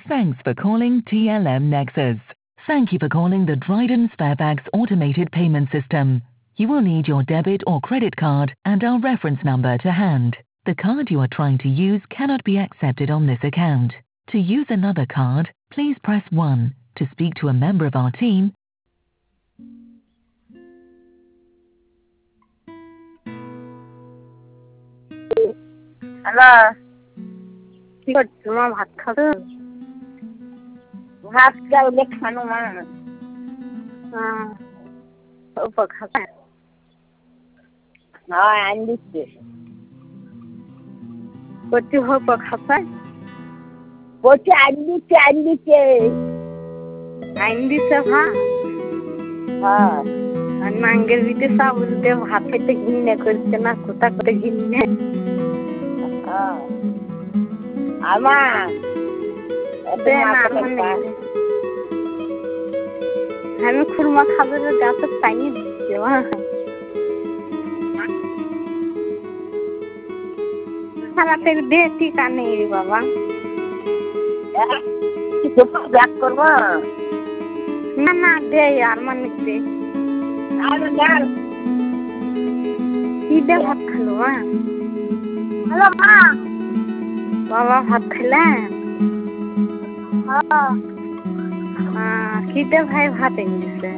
Thanks for calling TLM Nexus. Thank you for calling the Dryden Sparebags automated payment system. You will need your debit or credit card and our reference number to hand. The card you are trying to use cannot be accepted on this account. To use another card, please press 1. To speak to a member of our team, hello, কি করছো মা? ভাত খাবে? ভাত চাইলে খানো মা। হ্যাঁ, উপর খাবে? হ্যাঁ, আনি দিচ্ছে। কচি হোক খাবে? কচি আনি দিচ্ছে। আনি দিচ্ছে ভাত? হ্যাঁ। আর নাঙ্গের ভিতরে চাউল দিয়ে ভাত খেতে ঘৃণা করছে না, কোথা করে ঘৃণা? আমার আমি খুরমা খাবার গাছে পানি দিচ্ছি খারাপের দেহ টিকা নেই বাবা। ব্যাক করবো না না দে আর মানে দে কি দে ভাত খালো হ্যালো মা বাবা ভাত খেলেন? কি দে ভাই ভাত এনে দিছে?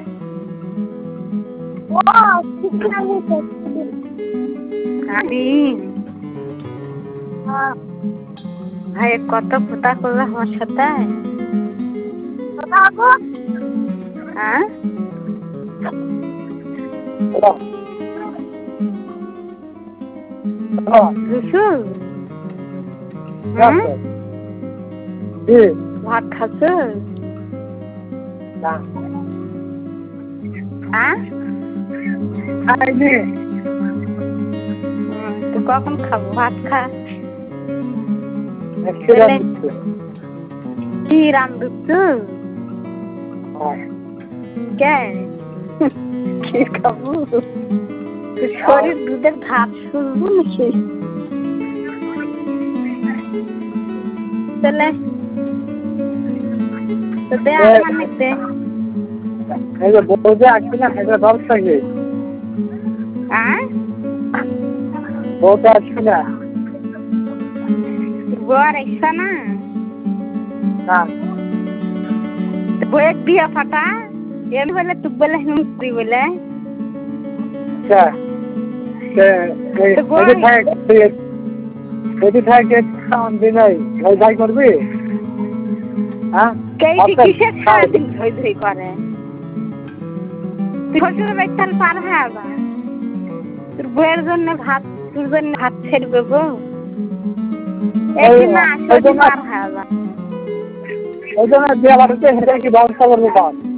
ভাই কত কথা করলো আমার সাথে? ভাত খাচ্ছ? কখন খাবো? ভাত খা। কি রান্ধছ? কি খাবো? শরীর দুধের ভাত শুনবো নাকি? চলে তো দে আমার দে। বউটা আসবে না হায়দ্রাবাদ থেকে? বউটা আসবে না? বউয়ার আসছে না? বউয়ের বিয়ে ফাটা এমনি বলে তুই বলে তুই বলে করবি? কিসের সারাদিন ধই ধই করে? পার হয়ে তোর বউয়ের জন্য ভাত, তোর জন্য ভাত ছেড়বে বউ? পার হয়ে যা। ওই জন্য ব্যবস্থা করবো।